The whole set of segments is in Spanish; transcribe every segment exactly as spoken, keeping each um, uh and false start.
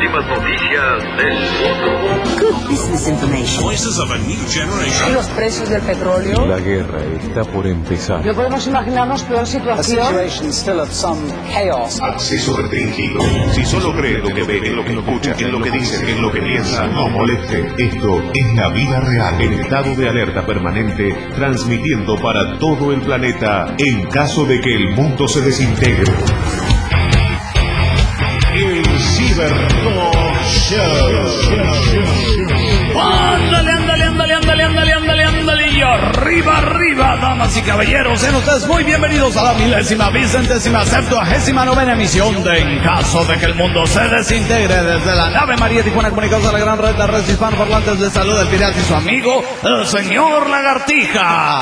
últimas noticias del mundo. Good business information. Voices of a new generation. Los precios del petróleo. La guerra está por empezar. No podemos imaginarnos peor situación. Acceso restringido. Si solo cree lo que ve, en lo que escucha, en lo que dice, en lo que piensa, no moleste. Esto es la vida real. En estado de alerta permanente, transmitiendo para todo el planeta en caso de que el mundo se desintegre. El Cibertalk Show. Ándale, ándale, ándale, ándale, ándale, ándale, ándale. Y arriba, arriba, damas y caballeros. Sean ustedes muy bienvenidos a la milésima, vicentésima, septuagésima novena emisión de En caso de que el mundo se desintegre, desde la nave María Tijuana, comunicados a la gran red de redes hispanoparlantes de salud del pirata y su amigo, el señor Lagartija.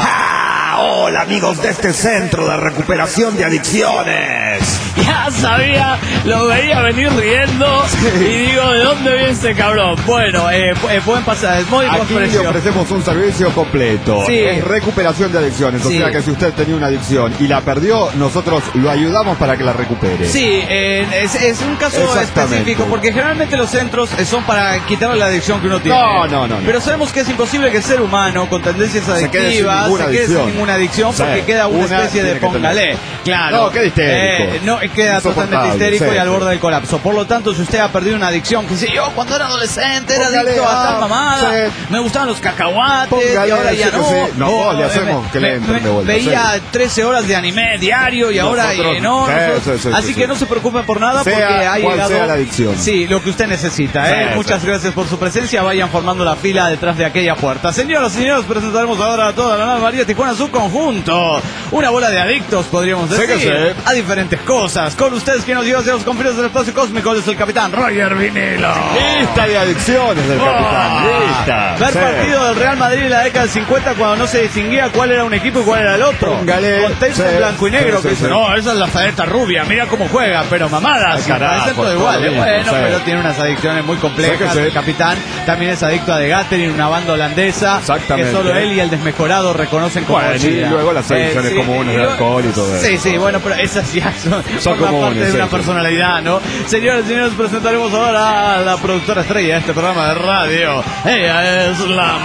¡Ah! Hola amigos de este centro de recuperación de adicciones. Ya sabía, lo veía venir riendo y digo, ¿de dónde viene este cabrón? Bueno, eh, eh, pueden pasar, es muy Aquí le ofrecemos un servicio completo. Sí. Es recuperación de adicciones. O Sí. sea que si usted tenía una adicción y la perdió, nosotros lo ayudamos para que la recupere. Sí, eh, es, es un caso Exactamente. específico, porque generalmente los centros eh, son para quitarle la adicción que uno tiene. No, no, no, no. Pero sabemos que es imposible que el ser humano con tendencias Se quede sin adictivas ninguna se quede sin adicción. ninguna adicción, Sí. porque queda una, Una especie de tiene que póngale. tener. Claro. No, queda histérico. Eh, no, queda totalmente Insoportable, histérico sí, y al sí. borde del colapso. Por lo tanto, si usted ha perdido una adicción, que sé yo, cuando era adolescente era Póngale, adicto a tal ah, mamada, sí. me gustaban los cacahuates, Póngale, y ahora ya sí, no. sí. No, O, le eh, hacemos me- que le me- entren de me- vuelta, Veía sí. trece horas de anime diario y ahora Nosotros- eh, no. sí, nosotros- sí, sí, así sí, que sí. no se preocupen por nada, Sea porque ha cual llegado sea la adicción. Sí, lo que usted necesita. ¿eh? Sí, Muchas sí. gracias por su presencia. Vayan formando la fila detrás de aquella puerta. Señoras y señores, presentaremos ahora a toda la nave María Tijuana, su conjunto. Una bola de adictos, podríamos Sí que decir, sí. a diferentes cosas. Con ustedes, quien nos lleva hacia los confines del espacio cósmico, es el capitán Roger Vinilo. Lista de adicciones del capitán. Lista. Ver Sí. partido del Real Madrid en la década del cincuenta cuando no se distinguía cuál era un equipo y cuál era el otro. Póngale. Con tapes Sí. en blanco y negro. Sí, que sí, dice, sí. no, esa es la saleta rubia, mira cómo juega, pero mamadas. Ay, carajo, parece todo todo igual. ¿eh? mismo, Bueno, sí. pero tiene unas adicciones muy complejas. Sí que sí. El capitán también es adicto a The Gathering, una banda holandesa. Exactamente. Que solo él y el desmejorado reconocen como Bueno, y chida. luego las adicciones sí, comunes y de lo- alcohol y todo eso. Sí, sí, bueno, pero esas ya son, Son forman comunes, parte de sí, una sí. personalidad, ¿no? Señores y señores, presentaremos ahora a la productora estrella de este programa de radio. Ella es la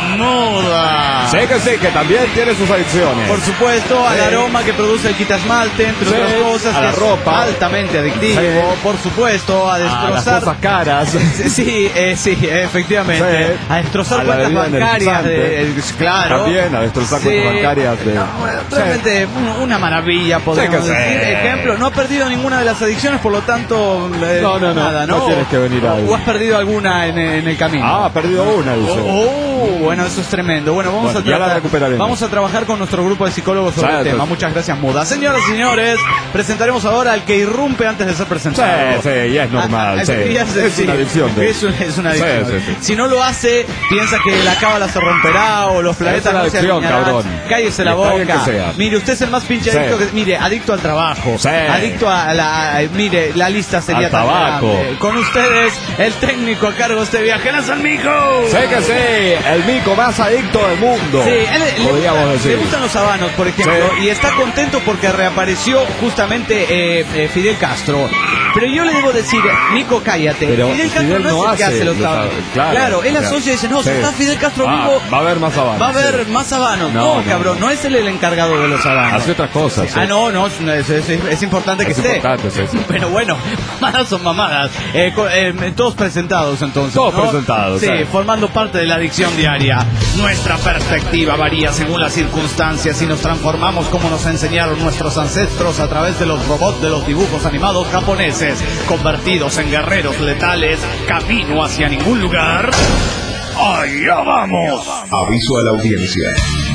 moda. Sí que sí, que también tiene sus adicciones. Por supuesto, al Sí. aroma que produce el quitasmalte, entre Sí, otras cosas, a que la es ropa. altamente adictivo. Sí. Por supuesto, a A las destrozar. cosas caras. Sí, eh, sí, efectivamente. Sí. A destrozar A la cuentas bebida bancarias. De, energizante. claro. También a destrozar Sí. cuentas bancarias de- No, realmente un- una maravilla, podríamos Sí que sí. decir. Ejemplo, no ha perdido ninguna de las adicciones, por lo tanto, eh, No, no, no, nada, ¿no? no tienes que venir o, ahí. o has perdido alguna en, en el camino. Ah, ha perdido una, dice. Oh, oh, bueno, eso es tremendo. Bueno, vamos Bueno, a ya la tratar- recuperaremos. vamos a trabajar con nuestro grupo de psicólogos sobre Sí, el tema. sí. Muchas gracias, Muda. Señoras y señores, presentaremos ahora al que irrumpe antes de ser presentado. Sí, sí, ya es normal, Ah, ah, sí. ya es, Es sí, una adicción de- Es, un- es una Sí, adicción. sí, sí. Si no lo hace, piensa que la cábala se romperá o los planetas una no se adicción, alinearán. cabrón. Cállese la Está bien boca. que sea. Mire, usted es el más pinche Sí. adicto que... Mire, adicto al trabajo. Sí. Adicto a la... a- mire, la lista sería Al tan tabaco. grande. Con ustedes, el técnico a cargo de este viaje, San Mico. Sí que sí, el mico más adicto del mundo. Sí, él, le, podríamos gusta- decir. le gustan los habanos, por ejemplo, Sí. y está contento porque reapareció justamente eh, eh, Fidel Castro. Pero yo le debo decir, Nico, cállate. Pero Fidel Castro Fidel no es no el que hace hace los los habanos. habanos, claro, Claro, él claro. asocia y dice, no, si Sí. está Fidel Castro Ah, vivo, va a haber más habanos, va a haber sí. más habanos. No, No, no, cabrón, no es él el encargado de los habanos. Hace otras cosas. Ah, sí. no, no, es, es- es- es importante que Es esté. importante, sí, sí. Pero bueno, mamadas son mamadas. Eh, co- eh, todos presentados entonces. Todos ¿no? presentados, Sí, sí. formando parte de la adicción diaria. Nuestra perspectiva varía según las circunstancias y nos transformamos como nos enseñaron nuestros ancestros a través de los robots de los dibujos animados japoneses, convertidos en guerreros letales, camino hacia ningún lugar. ¡Allá vamos! Aviso a la audiencia.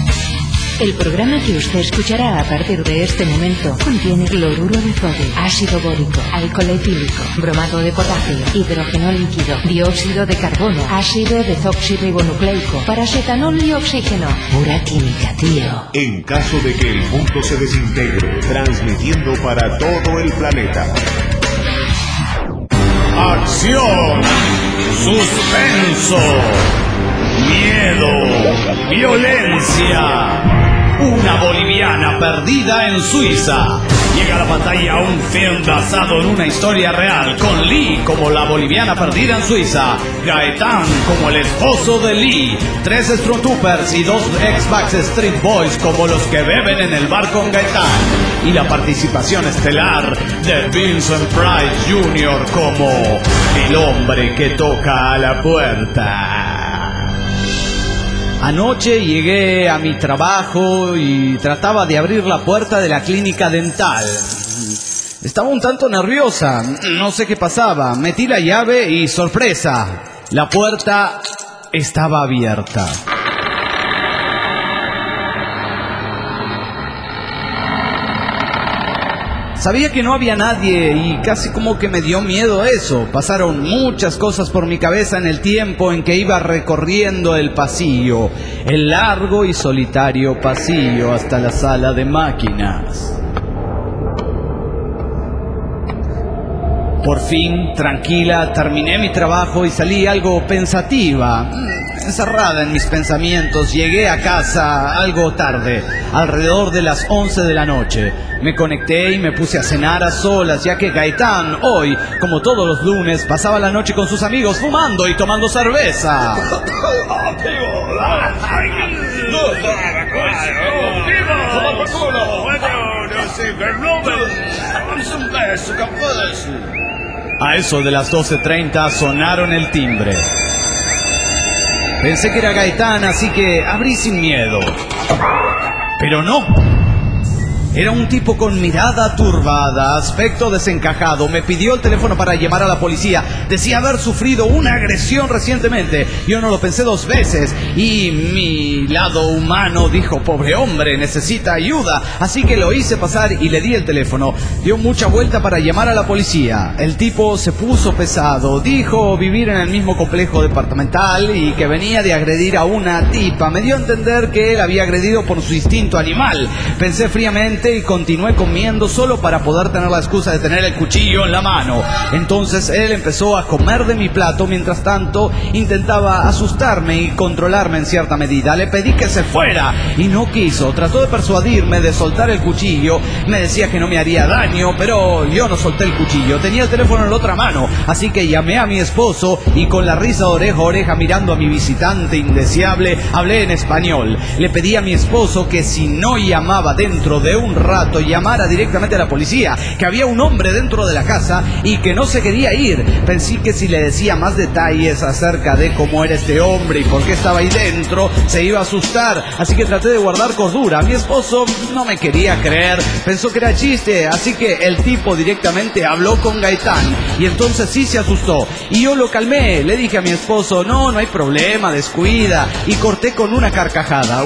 El programa que usted escuchará a partir de este momento contiene cloruro de sodio, ácido bórico, alcohol etílico, bromato de potasio, hidrógeno líquido, dióxido de carbono, ácido desoxirribonucleico, paracetanol y oxígeno. Pura química, tío. En caso de que el mundo se desintegre, transmitiendo para todo el planeta. Acción, suspenso, miedo, violencia. una boliviana perdida en Suiza. Llega a la pantalla un film basado en una historia real, con Lee como la boliviana perdida en Suiza, Gaetán como el esposo de Lee, tres Stormtroopers y dos ex Backstreet Boys como los que beben en el bar con Gaetán, y la participación estelar de Vincent Price junior como el hombre que toca a la puerta. Anoche llegué a mi trabajo y trataba de abrir la puerta de la clínica dental. Estaba un tanto nerviosa, no sé qué pasaba. Metí la llave y sorpresa, la puerta estaba abierta. Sabía que no había nadie y casi como que me dio miedo eso. Pasaron muchas cosas por mi cabeza en el tiempo en que iba recorriendo el pasillo, el largo y solitario pasillo hasta la sala de máquinas. Por fin, tranquila, terminé mi trabajo y salí algo pensativa, encerrada en mis pensamientos. Llegué a casa algo tarde, alrededor de las once de la noche. Me conecté y me puse a cenar a solas, ya que Gaetán hoy, como todos los lunes, pasaba la noche con sus amigos fumando y tomando cerveza. A eso de las doce treinta sonaron el timbre. Pensé que era Gaetán, así que abrí sin miedo. Pero no. Era un tipo con mirada turbada, aspecto desencajado. Me pidió el teléfono para llamar a la policía. Decía haber sufrido una agresión recientemente. Yo no lo pensé dos veces. Y mi lado humano dijo, pobre hombre, necesita ayuda. Así que lo hice pasar y le di el teléfono. Dio mucha vuelta para llamar a la policía. El tipo se puso pesado. Dijo vivir en el mismo complejo departamental y que venía de agredir a una tipa. Me dio a entender que él había agredido por su instinto animal. Pensé fríamente y continué comiendo solo para poder tener la excusa de tener el cuchillo en la mano. Entonces él empezó a comer de mi plato. Mientras tanto intentaba asustarme y controlarme en cierta medida. Le pedí que se fuera y no quiso. Trató de persuadirme de soltar el cuchillo. Me decía que no me haría daño, pero yo no solté el cuchillo. Tenía el teléfono en la otra mano, así que llamé a mi esposo y con la risa de oreja a oreja mirando a mi visitante indeseable, hablé en español. Le pedí a mi esposo que si no llamaba dentro de un rato, llamara directamente a la policía, que había un hombre dentro de la casa y que no se quería ir. Pensé que si le decía más detalles acerca de cómo era este hombre y por qué estaba ahí dentro, se iba a asustar, así que traté de guardar cordura. Mi esposo no me quería creer, pensó que era chiste, así que el tipo directamente habló con Gaetán y entonces sí se asustó y yo lo calmé. Le dije a mi esposo, no, no hay problema, descuida, y corté con una carcajada.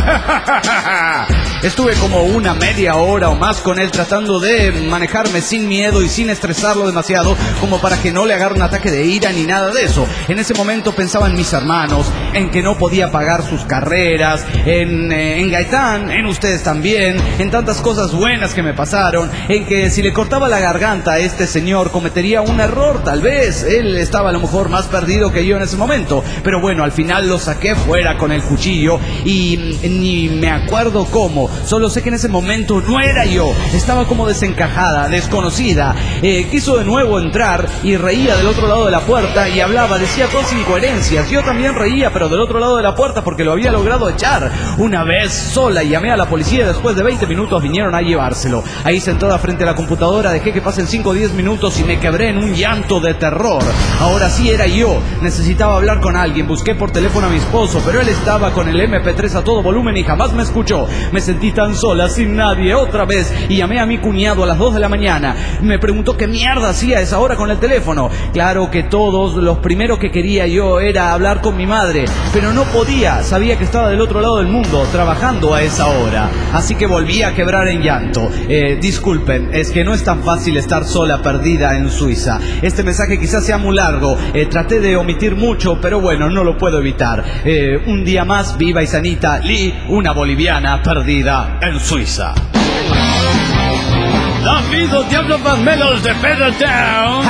Estuve como una media hora o más con él tratando de manejarme sin miedo y sin estresarlo demasiado como para que no le agarre un ataque de ira ni nada de eso. En ese momento pensaba en mis hermanos, en que no podía pagar sus carreras, en, eh, en Gaetán, en ustedes también, en tantas cosas buenas que me pasaron, en que si le cortaba la garganta a este señor cometería un error, tal vez. Él estaba a lo mejor más perdido que yo en ese momento, pero bueno, al final lo saqué fuera con el cuchillo y ni me acuerdo cómo. Solo sé que en ese momento no era yo, estaba como desencajada, desconocida. Eh, quiso de nuevo entrar y reía del otro lado de la puerta y hablaba, decía todas incoherencias. Yo también reía, pero del otro lado de la puerta porque lo había logrado echar. Una vez sola llamé a la policía y después de veinte minutos vinieron a llevárselo. Ahí sentada frente a la computadora dejé que pasen cinco o diez minutos y me quebré en un llanto de terror. Ahora sí era yo, necesitaba hablar con alguien. Busqué por teléfono a mi esposo, pero él estaba con el eme pe tres a todo volumen y jamás me escuchó. Me sentí tan sola, sin nadie, otra vez, y llamé a mi cuñado a las dos de la mañana. Me preguntó qué mierda hacía a esa hora con el teléfono. Claro que todos, los primeros que quería yo era hablar con mi madre, pero no podía, sabía que estaba del otro lado del mundo, trabajando a esa hora. Así que volví a quebrar en llanto. Eh, disculpen, es que no es tan fácil estar sola, perdida en Suiza. Este mensaje quizás sea muy largo, eh, traté de omitir mucho, pero bueno, no lo puedo evitar. Eh, un día más, viva y sanita Lee, una boliviana perdida en Suiza. David, los Diablos Vermelhos de Pedro Town. Hola, David.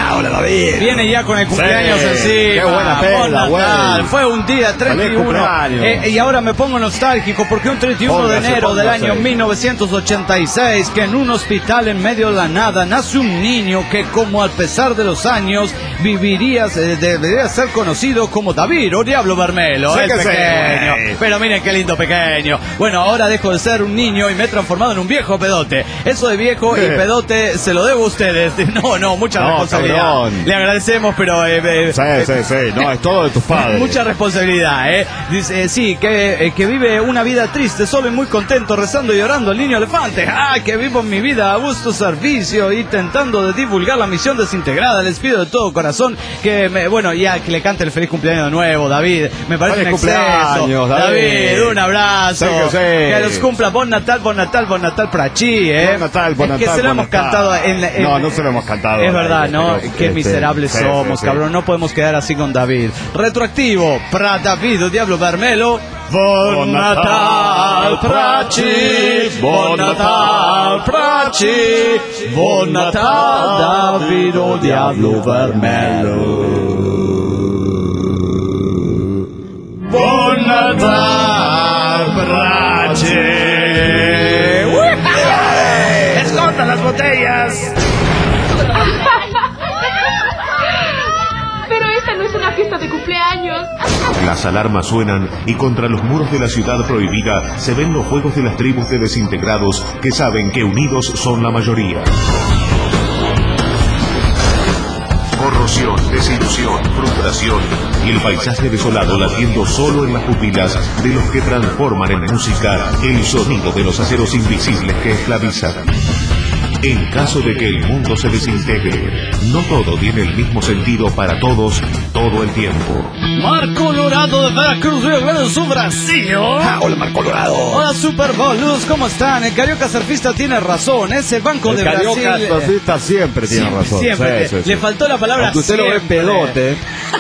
David. Viene ya con el cumpleaños Sí, encima. qué buena pela, Bon Natal. güey. Fue un día treinta y uno. Eh, y ahora me pongo nostálgico porque un treinta y uno de Póngase, enero del póngase. año mil novecientos ochenta y seis, que en un hospital en medio de la nada nace un niño que, como al pesar de los años, viviría, eh, debería ser conocido como David o Diablo Bermelo, Sí el que sí. pequeño. Pero miren qué lindo pequeño. Bueno, ahora dejo de ser un niño y me he transformado en un viejo pedote. Eso de viejo y pedote se lo debo a ustedes. No, no, mucha No, responsabilidad. cabrón. Le agradecemos, pero... eh, eh, Sí, sí, sí. No, es todo de tus padres. Mucha responsabilidad, ¿eh? Dice, eh, sí, que, eh, que vive una vida triste, solo y muy contento, rezando y llorando al niño elefante. ¡Ah, que vivo mi vida a gusto servicio y tentando de divulgar la misión desintegrada! Les pido de todo corazón que, me, bueno, ya que le cante el feliz cumpleaños de nuevo, David. Me parece Feliz un exceso. cumpleaños, David. David, un abrazo. Sí que sí. Que los cumpla. Bon Natal, Bon Natal, Bon Natal para chi, ¿eh? Bon Natal, Bon Es que Natal, se lo Bon hemos Natal. cantado en, la- en- No, no se lo hemos cantado. Es verdad, ¿no? Pero, Qué este, miserables sí, sí, somos, sí. cabrón. No podemos quedar así con David. Retroactivo, para David o Diablo Bermelo. Bon Natal, prachi, Bon Natal, prachi, Bon Natal, David o Diablo Bermelo. Bon Natal, prachi. ¡Escondan las botellas! Pero esta no es una fiesta de cumpleaños. Las alarmas suenan y contra los muros de la ciudad prohibida se ven los juegos de las tribus de desintegrados que saben que unidos son la mayoría. Corrosión, desilusión, frustración y el paisaje desolado latiendo solo en las pupilas de los que transforman en música el sonido de los aceros invisibles que esclavizan. En caso de que el mundo se desintegre, no todo tiene el mismo sentido para todos todo el tiempo. Mar Colorado de Veracruz, Río Grande do Sul, Brasil. Ah, hola, Mar Colorado. Hola, Super Bowlus, ¿cómo están? El Carioca Surfista tiene razón. Ese banco El de Carioca Brasil... Surfista siempre tiene siempre, razón. siempre. Sí, sí, sí. Le faltó la palabra Aunque usted lo ve siempre. pedote,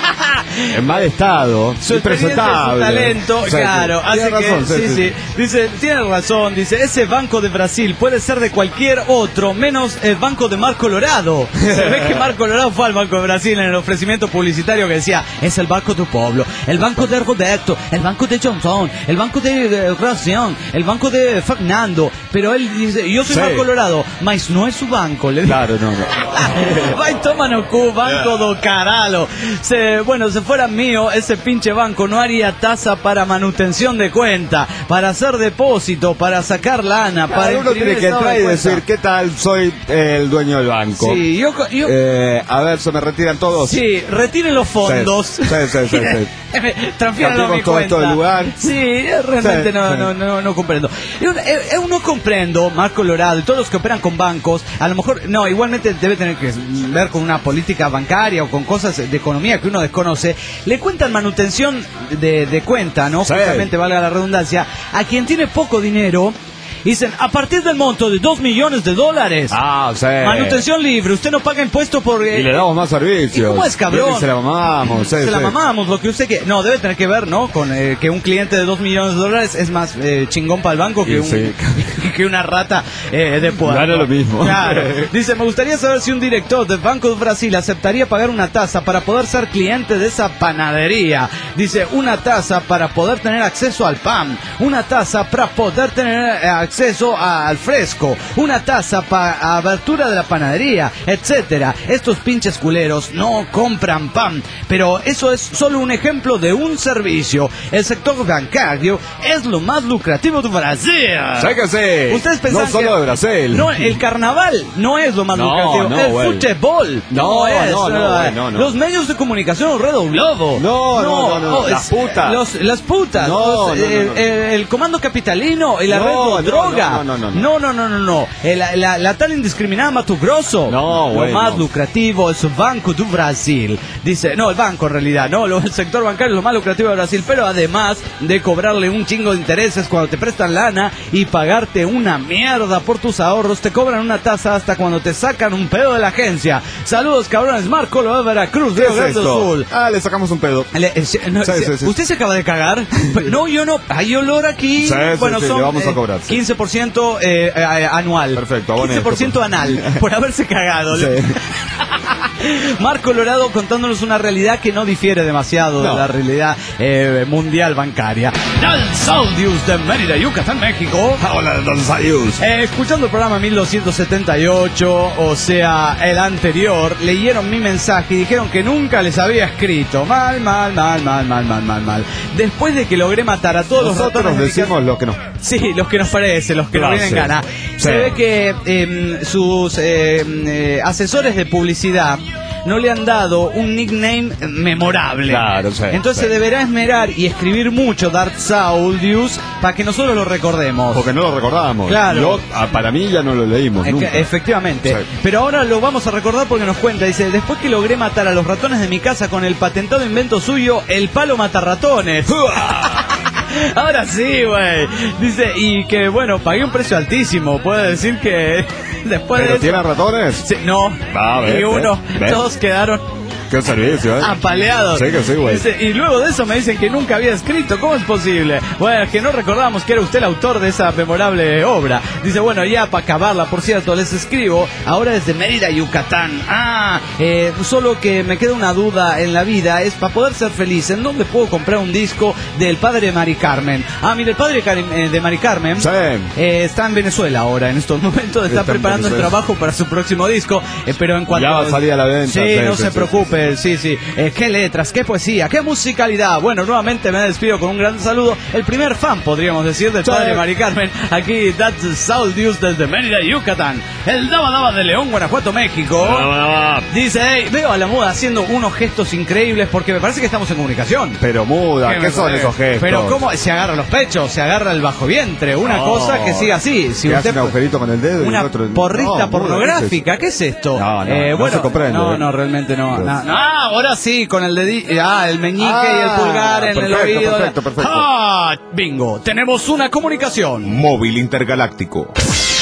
en mal estado, Su experiencia, su impresentable. talento, Sí, claro, sí. así Tiene que, razón, sí, sí, dice, tiene razón, dice, ese banco de Brasil puede ser de cualquier otro, menos el banco de Mar Colorado. Se ve que Mar Colorado fue al Banco de Brasil en el ofrecimiento publicitario que decía, es el banco de pueblo, el banco de Roberto, el banco de Johnson, el banco de Gracián, el banco de Fernando, pero él dice, yo soy Sí. Mar Colorado, mas no es su banco, le dice. Claro, no, no. Vai toma no cu, banco do caralo. Se, bueno, si fuera mío, ese pinche banco no haría tasa para manutención de cuenta, para hacer depósito, para sacar lana, para Cada uno tiene imprimir que estado entrar de y cuenta. decir, ¿qué tal? Soy el dueño del banco. Sí, yo, yo Eh, a ver, ¿se me retiran todos? sí, retiren los fondos. Sí, sí, sí, sí, sí. Transfiéranlo a mi Cambiemos todo cuenta. esto de lugar. Sí, realmente Sí, no, sí. no, no, no comprendo. Yo, eh, yo no comprendo, Mar Colorado y todos los que operan con bancos, a lo mejor, no, igualmente debe tener que ver con una política bancaria o con cosas de economía que uno desconoce, le cuentan manutención de, de cuenta, ¿no? Sí. Justamente, valga la redundancia, a quien tiene poco dinero. Dicen, a partir del monto de dos millones de dólares, Ah, sí. manutención libre, usted no paga impuestos por... eh, Y le damos más servicios. ¿Y cómo es, cabrón? Y se la mamamos. Sí, se la sí. mamamos, lo que usted que no debe tener que ver, ¿no? Con eh, que un cliente de dos millones de dólares es más eh, chingón para el banco que, Y un, sí. que una rata eh, de puerto. Gana lo mismo. Claro. Dice, me gustaría saber si un director del Banco de Brasil aceptaría pagar una tasa para poder ser cliente de esa panadería. Dice, una tasa para poder tener acceso al pan, una tasa para poder tener eh, acceso a al fresco, una taza para abertura de la panadería, etcétera. Estos pinches culeros no compran pan, pero eso es solo un ejemplo de un servicio. El sector bancario es lo más lucrativo de Brasil. Sí que sí. Ustedes pensaban No solo que- de Brasil. No, el carnaval no es lo más No, lucrativo. no, el güey. fútbol No, es. no, no, eh, güey, no, no. Los medios de comunicación redoblado. No, no, no, no. oh, Las es- putas. los- las putas. No, los- no, no, el, no. el- el comando capitalino y la No, red no, de droga. no, no, no, no. No, no, no, no, no. Eh, La, la, la tal indiscriminada Mato Grosso. No, Lo bueno. más lucrativo es el Banco do Brasil. Dice, no, el banco en realidad, no, lo- el sector bancario es lo más lucrativo de Brasil, pero además de cobrarle un chingo de intereses cuando te prestan lana y pagarte una mierda por tus ahorros, te cobran una tasa hasta cuando te sacan un pedo de la agencia. Saludos, cabrones. Marco Lo de Veracruz, ¿Qué Río es Grande do esto? Sul. Ah, le sacamos un pedo. Le- eh, se- no, Sí, se- sí, sí. ¿Usted se acaba de cagar? No, yo no. Hay olor aquí. Sí, sí, bueno, sí, son le vamos a eh, cobrar, sí. quince por ciento eh, eh, anual. Perfecto, abone quince por ciento esto, anal por haberse cagado. Sí. Mar Colorado contándonos una realidad que no difiere demasiado no. de la realidad eh, mundial bancaria. Don Saudius de Mérida, Yucatán, México. Hola, Don Saudius. Eh, escuchando el programa mil doscientos setenta y ocho, o sea, el anterior, leyeron mi mensaje y dijeron que nunca les había escrito. Mal, mal, mal, mal, mal, mal, mal, mal. Después de que logré matar a todos Nosotros los ratones... decimos lo que nos... Sí, los que nos parece, los que nos vienen gana. Sí. Se ve que eh, sus eh, eh, asesores de publicidad no le han dado un nickname memorable. Claro, sí, Entonces sí. deberá esmerar y escribir mucho Darth Saudius para que nosotros lo recordemos. Porque no lo recordamos. Claro. Yo, ah, para mí ya no lo leímos Es nunca. que, efectivamente. Sí. Pero ahora lo vamos a recordar porque nos cuenta. Dice, después que logré matar a los ratones de mi casa con el patentado invento suyo, el palo mata ratones. Ahora sí, güey. Dice, y que bueno, pagué un precio altísimo. Puedo decir que después ¿Pero de eso... tiene ratones? Sí, no, Ah, y ves, uno, ves, ves. todos quedaron Qué servicio, ¿eh? apaleados. Sí, que sí, güey. Dice, y luego de eso me dicen que nunca había escrito. ¿Cómo es posible? Bueno, es que no recordábamos que era usted el autor de esa memorable obra. Dice, bueno, ya para acabarla, por cierto, les escribo ahora desde Mérida, Yucatán. Ah, eh, solo que me queda una duda en la vida, es para poder ser feliz, ¿en dónde puedo comprar un disco del padre de Mari Carmen? Ah, mire, el padre de Mari Carmen Sí. eh, está en Venezuela ahora, en estos momentos, está, Está en preparando el Venezuela. trabajo para su próximo disco, eh, pero en cuanto... Ya va a salir a la venta. Sí, Sí, no sí, se sí, preocupe, sí, sí. Eh, qué letras, qué poesía, qué musicalidad. Bueno, nuevamente me despido con un gran saludo. El primer fan, podríamos decir, del Sí. padre Mari Carmen. Aquí, That's Saudius desde Mérida, Yucatán. El Daba Daba de León, Guanajuato, México. Dice, hey, veo a la muda haciendo unos gestos increíbles porque me parece que estamos en comunicación. Pero muda, ¿qué, me son parece? esos gestos? Pero cómo se agarra los pechos, se agarra el bajo vientre, una No. cosa que siga así. Si Que usted hace un agujerito con el dedo y una el otro... porrista No, muda, pornográfica, ¿qué es esto? No, no, Eh, no bueno, se comprende, no, ¿eh? no, realmente no. Pues- No, no, ahora sí, con el dedito, ah, el meñique Ah, y el pulgar en perfecto, el oído. perfecto, perfecto. Ah, bingo, tenemos una comunicación. Móvil intergaláctico.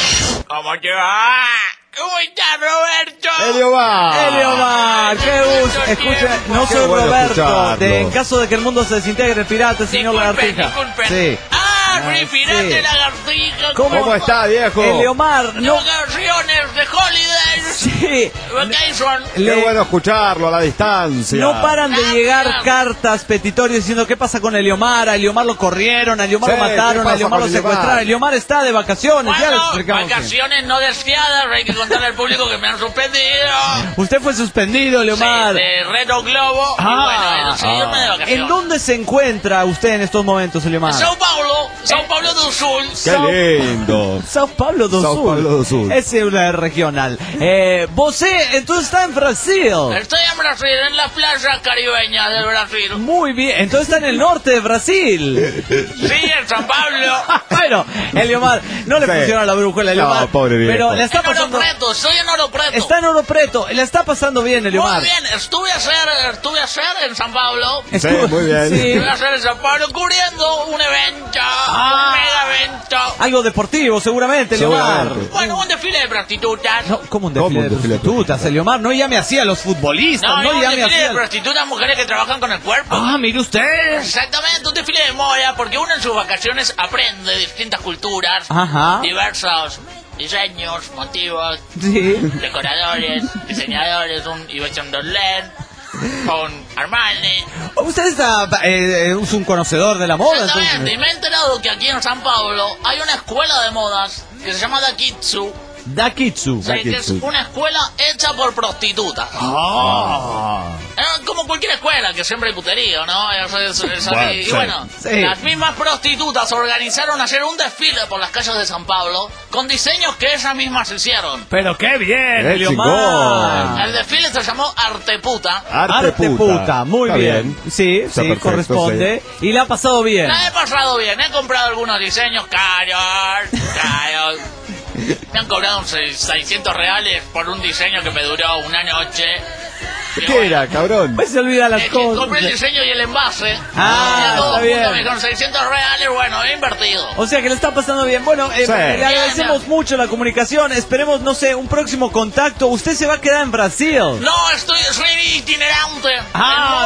¿Cómo te va? ¿Cómo estás, Roberto? Eliomar. Eliomar, qué gusto. Escuche, no Qué soy bueno Roberto. escucharlo. De, en caso de que el mundo se desintegre, pirata, señor Disculpen, Lagartija. disculpen. Sí. Ah, Ah, pirate sí. lagartija. ¿Cómo está, viejo? Eliomar, No. no. Vacaciones de holidays. Sí. Vacation. Qué Le- bueno escucharlo a la distancia. No paran de Ah, llegar mira. cartas petitorias diciendo qué pasa con Eliomar. A Eliomar lo corrieron, a Eliomar Sí, lo mataron, ¿qué a pasa Eliomar lo con Eliomar? secuestraron. Eliomar está de vacaciones. ya le Bueno, explicamos que- vacaciones no deseadas. Hay que contarle al público que me han suspendido. Usted fue suspendido, Eliomar. Sí, de Reto Globo. Ah, y bueno, decidí irme de vacaciones. ¿En dónde se encuentra usted en estos momentos, Eliomar? Sao Paulo. Sao Paulo do Sul. Qué lindo. Sao Paulo do Sao Sul. Paulo do Sul. Es una regional. Eh, ¿Vosé entonces está en Brasil? Estoy en Brasil, en las playas caribeñas del Brasil. Muy bien, entonces está en el norte de Brasil. Sí, en San Pablo. Bueno, Eliomar, no le Sí. funciona la brújula, Eliomar. No, pobre viejo. Pero le está En Oro pasando... Preto, estoy en Oro Preto. Está en Oro Preto, le está pasando bien, Eliomar. Muy bien, estuve a hacer, estuve a hacer en San Pablo. Sí, muy bien. Sí. Estuve a hacer en San Pablo cubriendo un evento, un mega evento. Algo deportivo, seguramente, Eliomar. Seguramente. Bueno, un desfile de prostitutas. No, ¿cómo un ¿Cómo desfile un de desfile de prostitutas, Eliomar? No llame así a los futbolistas, No, no, no, un llame desfile así de a... prostitutas, mujeres que trabajan con el cuerpo. Ah, mire usted. Exactamente, un desfile de moda, porque uno en sus vacaciones aprende distintas culturas, Ajá. diversos diseños, motivos, Sí. decoradores, diseñadores, un Yves Saint Laurent, con Armani. Usted está, eh, es un conocedor de la moda, Exactamente, y entonces. me he enterado que aquí en San Pablo hay una escuela de modas que se llama Dakitsu, Dakitsu. sí, que es una escuela hecha por prostitutas. Ah. Eh, Como cualquier escuela, que siempre hay puterío, ¿no? Es- es- es así. Bueno, y sí. bueno, Sí. las mismas prostitutas organizaron ayer un desfile por las calles de San Pablo con diseños que ellas mismas hicieron. Pero qué bien, Qué Eliomar. El desfile se llamó Arteputa. Arte, Arte puta, muy Está bien. Sí, Está sí, perfecto, corresponde. Y la ha pasado bien. La he pasado bien, he comprado algunos diseños caros, caros. Me han cobrado seis- seiscientos reales por un diseño que me duró una noche. Y ¿Qué bueno, era, cabrón? Pues se olvida las es que cosas. compré el diseño y el envase. Ah, y a todos está bien. juntos me dijeron seiscientos reales, bueno, he invertido. O sea que le está pasando bien. Bueno, eh, Sí. le agradecemos Bien. mucho la comunicación. Esperemos, no sé, un próximo contacto. Usted se va a quedar en Brasil. No, estoy, soy itinerante. Ah, el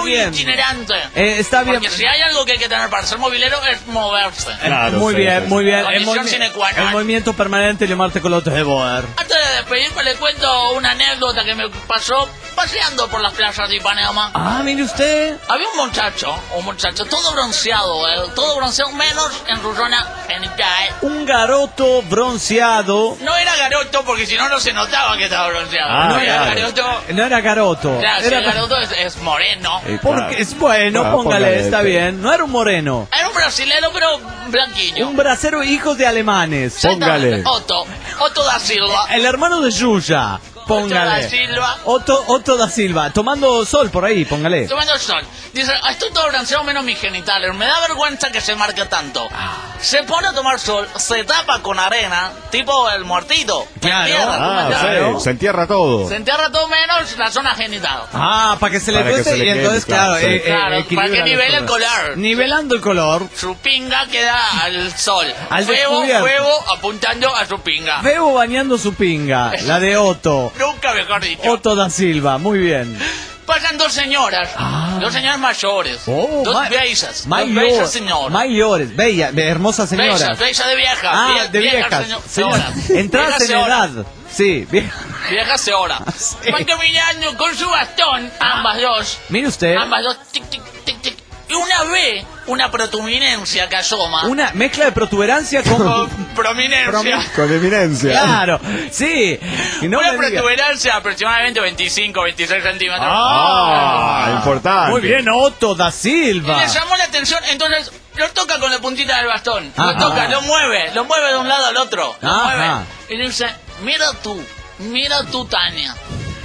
muy bien. itinerante. Eh, está bien. Porque si hay algo que hay que tener para ser movilero es moverse. Claro, muy sí, bien, sí. muy bien. El, Condición movi- sine qua non. el movimiento permanente de Marte Colote de Boer. Antes de despedirme le cuento una anécdota que me pasó paseando por las playas de Ipanema. Ah, mire usted. Había un muchacho, un muchacho todo bronceado, eh, todo bronceado menos en su zona genital. Un garoto bronceado. No era garoto porque si no no se notaba que estaba bronceado. Ah, no era claro. garoto. No era garoto. Claro, era si el garoto es, es moreno. Porque es bueno, Ah, póngale, póngale está este. bien. No era un moreno. Era un brasilero pero blanquillo. Un bracero hijos de alemanes. Exactamente. Otto, Otto da Silva. El hermano de Yuya. Póngale. Otto da Silva. Otto, Otto da Silva. Tomando sol por ahí, póngale. Tomando el sol. Dice, estoy todo bronceado menos mis genitales. Me da vergüenza que se marque tanto. Se pone a tomar sol, se tapa con arena, tipo el muertito. Claro. Se entierra, Ah, ¿tú me sí, entiendes? se entierra todo. Se entierra todo menos la zona genital. Ah, para que se le Para que cueste se le y quede, entonces, claro, claro, sí. eh, eh, Claro, para equilibra que los nivele el colores. color. Nivelando el color. Su pinga queda al sol. Al fuego, descubierto. fuego apuntando a su pinga. Veo bañando su pinga, la de Otto. Nunca mejor dicho. Otto da Silva, muy bien. Pasan dos señoras, Ah. dos señoras mayores, Oh, dos ma- bellas, dos mayor- bellas señoras. Mayores, bella, be- hermosas señoras. Bellas, bellas de viejas. Ah, vie- de viejas. seño- Señoras. señoras. Entradas Viejas en señoras. edad. Sí, vieja. Viejas señoras. Sí. Van caminando con su bastón, ambas dos. Mire usted, Ambas dos, tic, tic, tic, tic. Y una ve una protuminencia que asoma. una mezcla de protuberancia con... Con prominencia. Con eminencia. Claro, sí. Y no una me diga- protuberancia aproximadamente veinticinco, veintiséis centímetros. Ah, importante. Muy bien, Otto da Y Silva. le llamó la atención, entonces lo toca con la puntita del bastón. Ajá. Lo toca, lo mueve, lo mueve de un lado al otro. Lo Ajá. mueve. Y le dice, mira tú, mira tú, Tania.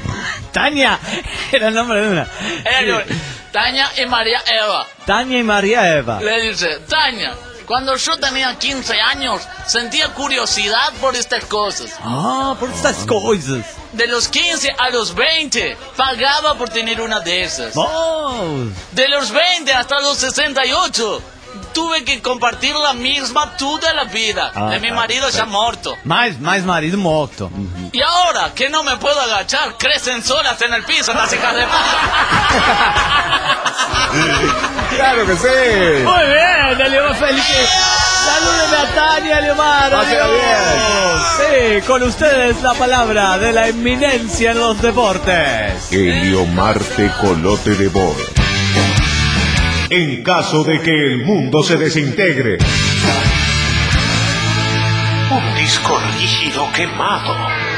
Tania, era el nombre de una. Era Sí. yo, Tania y María Eva. Tania y María Eva. Le dice, Tania, cuando yo tenía quince años, sentía curiosidad por estas cosas. Ah, por estas cosas. De los quince a los veinte, pagaba por tener una de esas. Oh. De los veinte hasta los sesenta y ocho, tuve que compartir la misma toda la vida. Ah, de mi ah, marido sí. ya muerto. Mais, mais marido morto. Y ahora que no me puedo agachar, crecen solas en el piso las hijas de Claro que sí. Muy bien, Eliomar Felipe. Salúdeme a Tania, Eliomar. Pásela Adiós. Sí, con ustedes la palabra de la eminencia en los deportes. Helio Marte Colote de Boer. En caso de que el mundo se desintegre. Un disco rígido quemado.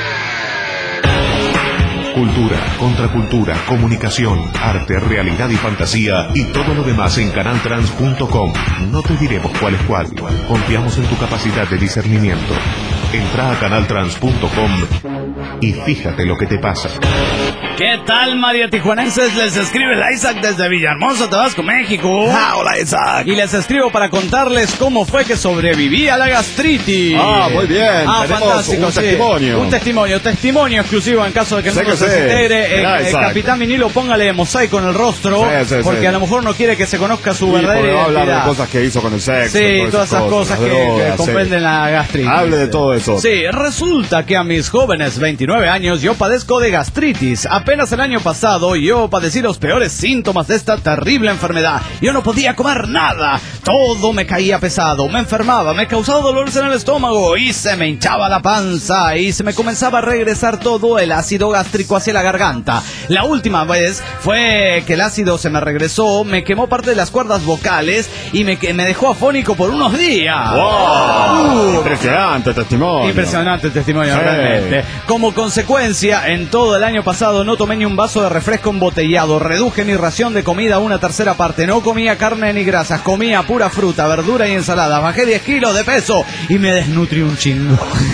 Cultura, contracultura, comunicación, arte, realidad y fantasía y todo lo demás en canaltrans punto com. No te diremos cuál es cuál. Confiamos en tu capacidad de discernimiento. Entra a canaltrans punto com y fíjate lo que te pasa. ¿Qué tal, María Tijuanenses? Les escribe la Isaac desde Villahermosa, Tabasco, México. Ah, hola, Isaac. Y les escribo para contarles cómo fue que sobreviví a la gastritis. Ah, muy bien. Ah, Tenemos fantástico, un sí. testimonio. Un testimonio, testimonio exclusivo en caso de que el Sé mundo que se sé. desintegre. Mirá, El, el Isaac. capitán Vinilo, póngale mosaico en el rostro, Sí, sí, porque sí. a lo mejor no quiere que se conozca su Sí, verdadera porque va a hablar de identidad. cosas que hizo con el sexo. Sí, todas esas cosas, las que, que drogas, sí. comprenden la gastritis. Hable de todo eso. Sí, resulta que a mis jóvenes veintinueve años yo padezco de gastritis. Apenas el año pasado yo padecí los peores síntomas de esta terrible enfermedad. Yo no podía comer nada. Todo me caía pesado, me enfermaba, me causaba dolores en el estómago y se me hinchaba la panza y se me comenzaba a regresar todo el ácido gástrico hacia la garganta. La última vez fue que el ácido se me regresó, me quemó parte de las cuerdas vocales y me, que- me dejó afónico por unos días. ¡Wow! Uh. Impresionante testimonio. Impresionante el testimonio, Sí. realmente. Como consecuencia, en todo el año pasado no tomé ni un vaso de refresco embotellado, reduje mi ración de comida a una tercera parte, no comía carne ni grasas, comía pura fruta, verdura y ensalada, bajé diez kilos de peso y me desnutrí un chingo.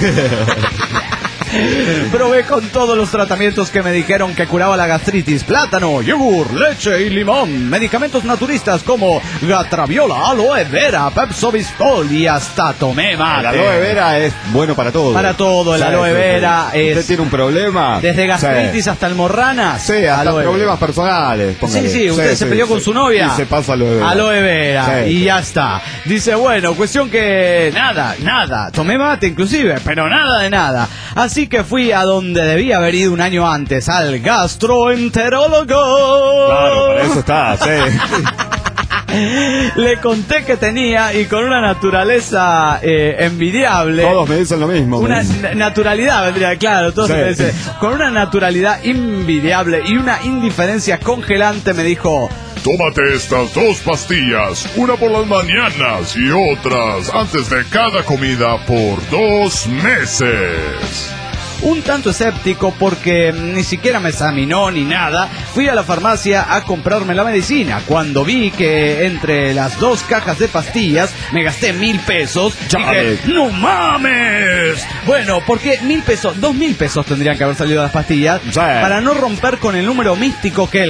Probé con todos los tratamientos que me dijeron que curaba la gastritis: plátano, yogur, leche y limón, medicamentos naturistas como Gatraviola, aloe vera, Pepso-Bismol y hasta tomé mate. El aloe vera es bueno para todo. Para todo, el Sí, aloe sí, sí. vera es... ¿Usted tiene un problema? Desde gastritis Sí. hasta almorranas. Sí, hasta aloe vera. problemas personales. póngale. Sí, sí, usted se peleó con su novia. Y se pasa aloe vera. Aloe vera. Sí, y sí. ya está. Dice, bueno, cuestión que nada, nada. Tomé mate inclusive, pero nada de nada. Así Así que fui a donde debía haber ido un año antes, al gastroenterólogo. Claro, para eso está, sí. Le conté que tenía y con una naturaleza eh, envidiable. Todos me dicen lo mismo. Una na- naturalidad, vendría, claro, todos Sí. me dicen, con una naturalidad envidiable y una indiferencia congelante me dijo: tómate estas dos pastillas, una por las mañanas y otras antes de cada comida por dos meses. Un tanto escéptico porque ni siquiera me examinó ni nada, fui a la farmacia a comprarme la medicina. Cuando vi que entre las dos cajas de pastillas me gasté mil pesos, dije, ¡no mames! Bueno, porque mil pesos, dos mil pesos tendrían que haber salido las pastillas, sí, para no romper con el número místico que el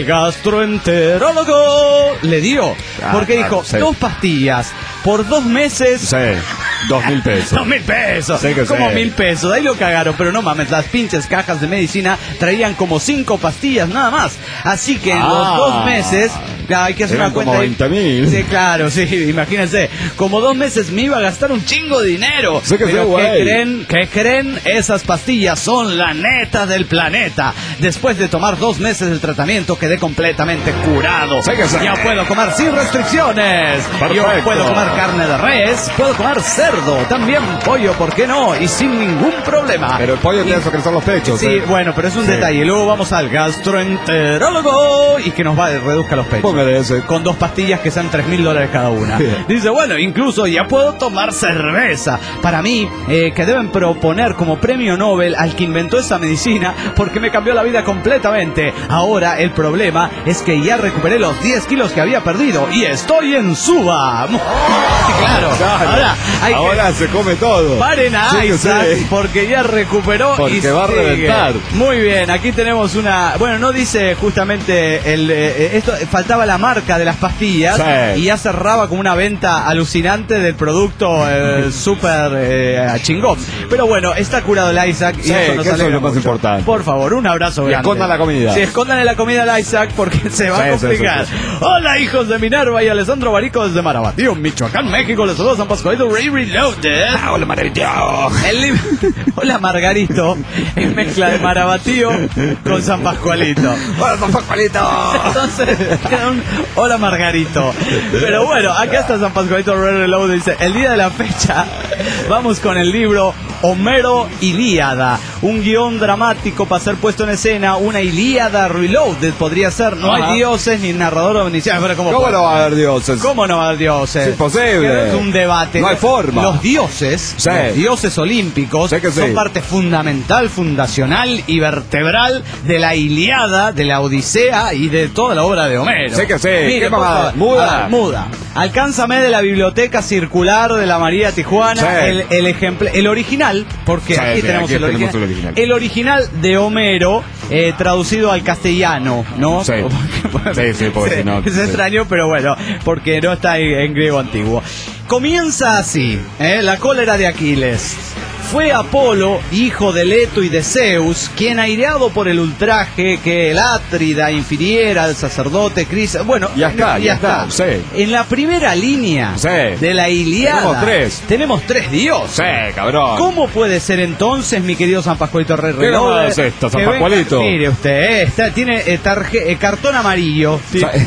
gastroenterólogo le dio. Ah, porque claro, dijo, sí. dos pastillas por dos meses. Sí, dos mil pesos. Dos mil pesos. Sí que como sí. mil pesos. Ahí lo cagaron, pero no mames, las pinches cajas de medicina traían como cinco pastillas nada más. Así que en Ah. los dos meses, claro, hay que hacer Eran una cuenta. como ahí. veinte mil. Sí, claro, sí, imagínense. Como dos meses me iba a gastar un chingo de dinero. Sí que pero sí, ¿qué güey. creen? ¿Qué creen? Esas pastillas son la neta del planeta. Después de tomar dos meses del tratamiento quedé completamente curado. Sí que sí. Ya puedo comer sin restricciones. Perfecto. Yo puedo comer carne de res, puedo comer cerdo, también pollo, ¿por qué no? Y sin ningún problema. Pero el pollo Y- tiene que crecer los pechos. Sí, ¿eh? bueno, pero es un Sí. detalle. Luego vamos al gastroenterólogo y que nos va reduzca los pechos. Póngale ese. Con dos pastillas que sean tres mil dólares cada una. Bien. Dice, bueno, incluso ya puedo tomar cerveza. Para mí, eh, que deben proponer como premio Nobel al que inventó esa medicina, porque me cambió la vida completamente. Ahora el problema es que ya recuperé los diez kilos que había perdido y estoy en suba. Claro, Claro. ahora hay que... Ahora se come todo. Paren a Sí que Isaac sí. porque ya recuperó Porque y va a sigue. reventar. Muy bien, aquí tenemos una... Bueno, no dice justamente el eh, esto faltaba la marca de las pastillas, Sí. y ya cerraba con una venta alucinante del producto eh, súper eh, chingón. Pero bueno, está curado el Isaac y Sí, eso nos que eso es alegra lo más mucho. importante. Por favor, un abrazo Y grande. escondan la comida. Sí, escondan la comida al Isaac porque se va Sí, a sí, complicar. sí, sí. Hola, hijos de Minerva y Alessandro Barico desde Marabatío, Michoacán, México. Les saluda San Pascualito Ray Reloaded. Ah, hola, Margarito. El li- Hola, Margarito. Es mezcla de Marabatío con San Pascualito. Hola, San Pascualito. Entonces, queda un hola, Margarito. Pero bueno, acá está San Pascualito Ray Reloaded. Dice, el día de la fecha, vamos con el libro Homero Ilíada. Un guión dramático para ser puesto en escena. Una Ilíada Reloaded podría ser. No Ajá. hay dioses ni narrador omnisciente. Pero ¿cómo, ¿Cómo puede? no va a haber dioses? ¿Cómo no va a haber dioses? Es imposible. Es un debate. No hay forma. Los dioses, Sí. los dioses olímpicos, Sí que sí. son parte fundamental, fundacional y vertebral de la Ilíada, de la Odisea y de toda la obra de Homero. Sí que sí. Mire, ¿Qué por mamada? favor. Muda. A ver, muda. Alcánzame de la biblioteca circular de la María Tijuana Sí. el, el ejemplo, el original, porque Sí, aquí, sí, tenemos, aquí el, tenemos original, el original. el original de Homero, eh, traducido al castellano, ¿no? Sí. Sí, sí, porque si no- Es sí. extraño, pero bueno, porque no está en, en griego antiguo. Comienza así, ¿eh? La cólera de Aquiles. Fue Apolo, hijo de Leto y de Zeus, quien, aireado por el ultraje que el Átrida infiriera al sacerdote Cris... Bueno, Ya está, ya está, sí. En la primera línea Sí. de la Ilíada Tenemos tres. tenemos tres dioses. Sí, cabrón. ¿Cómo puede ser entonces, mi querido San Pascualito Rey ¿Qué Reloaded, nomás es esto, San que venga- Pascualito? Mire usted, eh, está, tiene eh, tarje- eh, cartón amarillo. Sí. Sa-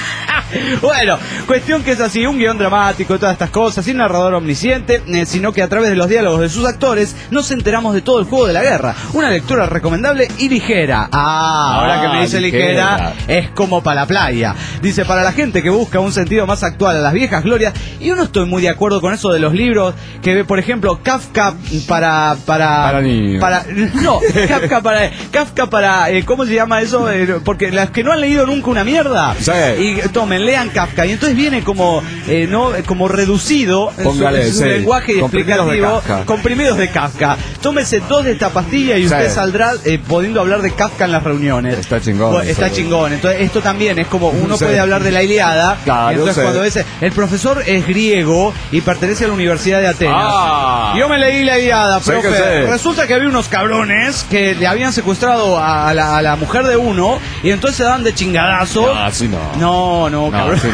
Bueno, cuestión que es así, un guión dramático y todas estas cosas, sin narrador omnisciente, eh, sino que a través de los diálogos de sus actores nos enteramos de todo el juego de la guerra. Una lectura recomendable y ligera. Ah, ahora que me dice ligera, ligera. es como para la playa. Dice, para la gente que busca un sentido más actual a las viejas glorias, y yo no estoy muy de acuerdo con eso de los libros, que ve, por ejemplo, Kafka para... Para, Para niños. para- no, Kafka para... Kafka para... eh, ¿Cómo se llama eso? Eh, porque las que no han leído nunca una mierda, Sí. y tomen, lean Kafka, y entonces viene como eh, no como reducido en su- Póngale, en su, sí. lenguaje Comprimidos de explicativo, Kafka. comprimidos de Kafka. Tómese dos de esta pastilla y Sí. usted saldrá eh, pudiendo hablar de Kafka en las reuniones. Está chingón, Bueno, está eso. chingón. Entonces esto también es como uno Sí. puede hablar de la Ilíada. Claro, Y entonces sí. cuando dice el profesor es griego y pertenece a la Universidad de Atenas. Ah. Yo me leí la Ilíada, Sí profe. que sí. Resulta que había unos cabrones que le habían secuestrado a la, a la mujer de uno y entonces se daban de chingadazo. No, así no. No, no, No, cabrón. así no, cabrón.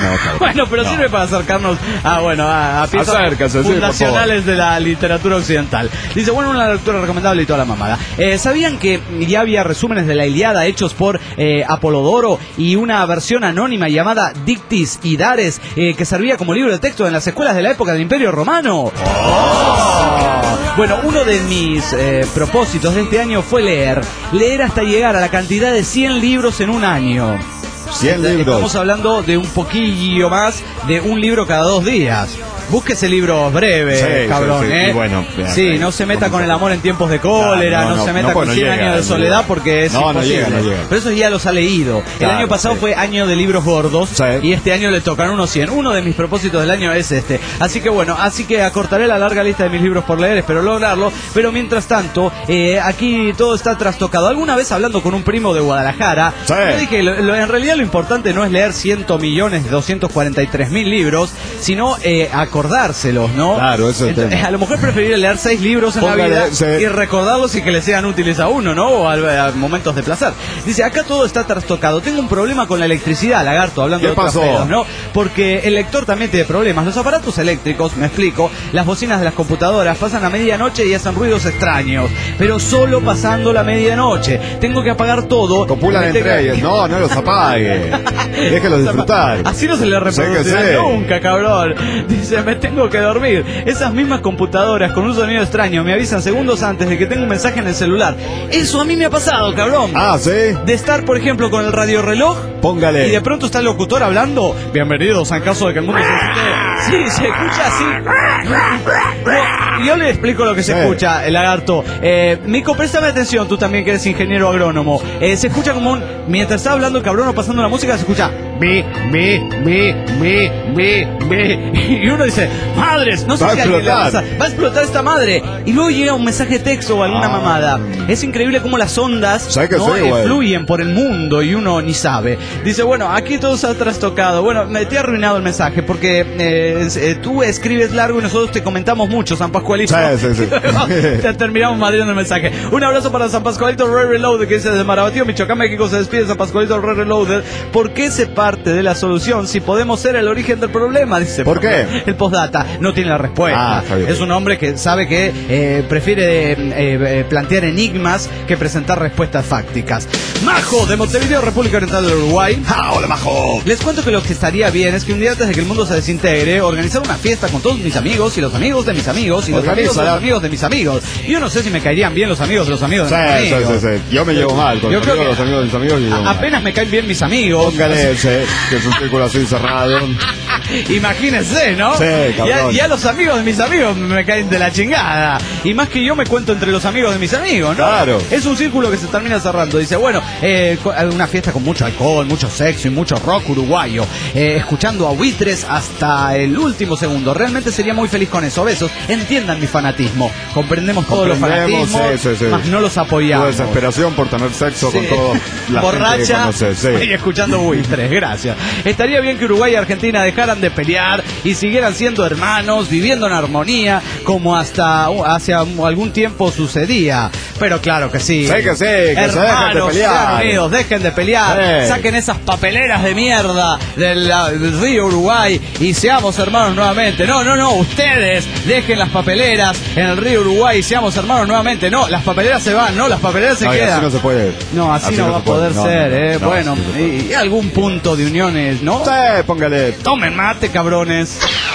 Bueno, pero no. sirve para acercarnos a, bueno, a, a piezas Acércase, fundacionales sí, de la literatura occidental. Dice, bueno, una lectura recomendable y toda la mamada. Eh, ¿Sabían que ya había resúmenes de la Ilíada hechos por eh, Apolodoro y una versión anónima llamada Dictis y Dares eh, que servía como libro de texto en las escuelas de la época del Imperio Romano? Oh. Bueno, uno de mis eh, propósitos de este año fue leer. Leer hasta llegar a la cantidad de cien libros en un año. cien libros. Estamos hablando de un poquillo más de un libro cada dos días. Búsquese libros breves, sí, cabrón, sí, sí. ¿eh? Y bueno, sí, no se meta con el amor en tiempos de cólera, claro, no, no, no se meta no, con no cien llega, años de soledad llega. porque es no, imposible. No llega, no llega. Pero eso ya los ha leído. Claro, el año pasado sí. fue año de libros gordos sí. y este año le tocan unos cien. Uno de mis propósitos del año es este. Así que bueno, así que acortaré la larga lista de mis libros por leer, espero lograrlo. Pero mientras tanto, eh, aquí todo está trastocado. Alguna vez hablando con un primo de Guadalajara, sí. yo dije, lo, lo, en realidad lo importante no es leer cien millones doscientos cuarenta y tres mil libros, sino eh, acordárselos, ¿no? Claro, eso es Entonces, a lo mejor preferiría leer seis libros en Póngale, la vida sí. y recordarlos y que les sean útiles a uno, ¿no? O a, a momentos de placer. Dice, acá todo está trastocado. Tengo un problema con la electricidad, lagarto, hablando de otros pedos, ¿no? Porque el lector también tiene problemas. Los aparatos eléctricos, me explico, las bocinas de las computadoras pasan a medianoche y hacen ruidos extraños, pero solo pasando la medianoche. Tengo que apagar todo. Copulan entre tenga... ellos. No, no los apague. Déjelos disfrutar. Así no se le reproducirá sí. nunca, cabrón. Dice, me tengo que dormir. Esas mismas computadoras con un sonido extraño me avisan segundos antes de que tenga un mensaje en el celular. Eso a mí me ha pasado, cabrón. Ah, ¿sí? De estar, por ejemplo, con el radiorreloj. Póngale. Y de pronto está el locutor hablando. Bienvenidos en caso de que el mundo se esté. Sí, se escucha así. No, yo le explico lo que se sí. escucha, el lagarto. Eh, Mico, préstame atención, tú también que eres ingeniero agrónomo. Eh, se escucha como un... Mientras está hablando el cabrón o pasando la música, se escucha... Mi, mi, mi, mi, mi, mi. Y uno dice, madres, no sé si a alguien le pasa. Va a explotar esta madre. Y luego llega un mensaje de texto o alguna ah. mamada. Es increíble cómo las ondas ¿no? sí, eh, fluyen por el mundo y uno ni sabe. Dice, bueno, aquí todo se ha trastocado. Bueno, me te ha arruinado el mensaje porque eh, eh, tú escribes largo y nosotros te comentamos mucho, San Pascualito. Sí, sí, sí. Te terminamos madriando el mensaje. Un abrazo para San Pascualito Re Reloaded, que dice desde Marabatío, Michoacán, México. Se despide San Pascualito Re Reloaded. ¿Por qué se parte de la solución si podemos ser el origen del problema? Dice. ¿Por qué? El postdata no tiene la respuesta. Ah, es un hombre que sabe que eh, prefiere eh, eh, plantear enigmas que presentar respuestas fácticas. Majo, de Montevideo, República Oriental del Uruguay. ¡Ah, hola, Majo! Les cuento que lo que estaría bien es que un día antes de que el mundo se desintegre, organizar una fiesta con todos mis amigos y los amigos de mis amigos y los amigos de los amigos de mis amigos. Yo no sé si me caerían bien los amigos de los amigos de sí, mis amigos. Sí, sí, sí. Yo me llevo mal con Yo los, creo amigos, que los amigos de mis amigos. Y apenas me caen bien mis amigos. Póngale ese, que es un círculo así cerrado. Imagínense, ¿no? Sí, ya, ya los amigos de mis amigos me caen de la chingada. Y más que yo me cuento entre los amigos de mis amigos, ¿no? Claro. Es un círculo que se termina cerrando. Dice, bueno, eh, una fiesta con mucho alcohol, mucho sexo y mucho rock uruguayo. Eh, escuchando a Buitres hasta el último segundo. Realmente sería muy feliz con eso. Besos. Entiendan mi fanatismo. Comprendemos todos los fanatismos, sí, sí, sí. Más no los apoyamos. Tu desesperación por tener sexo sí. con todo la borracha gente que conoces, sí. y escuchando Buitres. Gracias. Estaría bien que Uruguay y Argentina dejaran de pelear y siguieran siendo hermanos, viviendo en armonía, como hasta hace algún tiempo sucedía. Pero claro que sí. Sí que sí, que hermanos, se dejen de pelear. Unidos, dejen de pelear. Sí. Saquen esas papeleras de mierda del, del río Uruguay y seamos hermanos nuevamente. No, no, no, ustedes dejen las papeleras en el río Uruguay y seamos hermanos nuevamente. No, las papeleras se van, no, las papeleras se no, quedan. Así no se puede. No, así, así no, no va a poder no, ser, no, no, eh. No, bueno, y, y algún punto de uniones, ¿no? Sí, póngale. Tomen mate, cabrones.